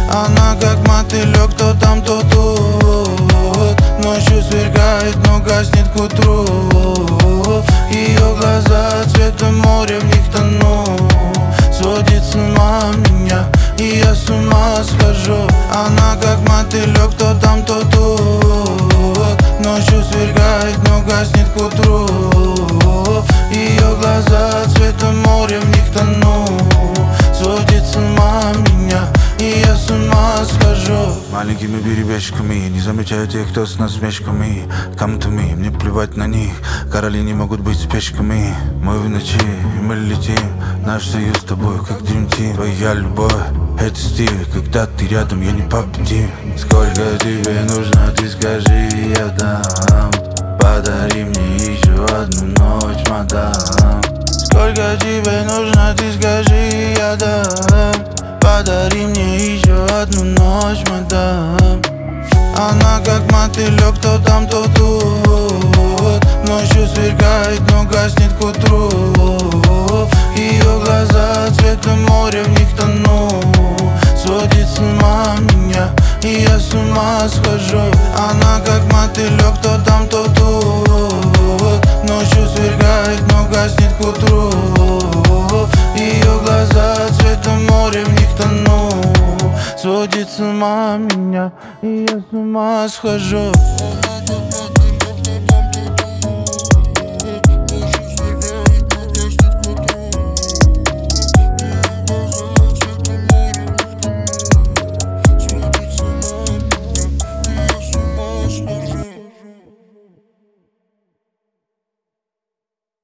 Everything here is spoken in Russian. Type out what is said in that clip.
Она как мотылек, то там, то тут. Ночью сверкает, но гаснет к утру. Ее глаза цветом моря, в них тону. Сводит с ума меня, и я с ума схожу. Она как мотылек, то там, то тут. Ночью сверкает, но гаснет к утру. Ее глаза цветом моря, в них тону. Сводит с ума меня, и я с ума схожу. Маленькими перебежками, не замечаю тех, кто с насмешками. Come to me, мне плевать на них. Короли не могут быть спешками. Мы в ночи, и мы летим. Наш союз с тобой, как Dream Team. Твоя любовь, это стиль. Когда ты рядом, я непобедим. Сколько тебе нужно, ты скажи, я дам. Подари мне еще одну ночь, мадам. Сколько тебе нужно, ты скажи, я дам. Подари мне еще одну ночь, мадам. Она как мотылек, то там, то тут. Ночью сверкает, но гаснет к утру. Ее глаза цветом моря, в них тону. Сводит с ума меня, и я с ума схожу. Она как мотылек, то там, то тут. Ночью сверкает, но гаснет к утру. Ее глаза цветом моря, в них тону. Сводит с ума меня, и я с ума схожу.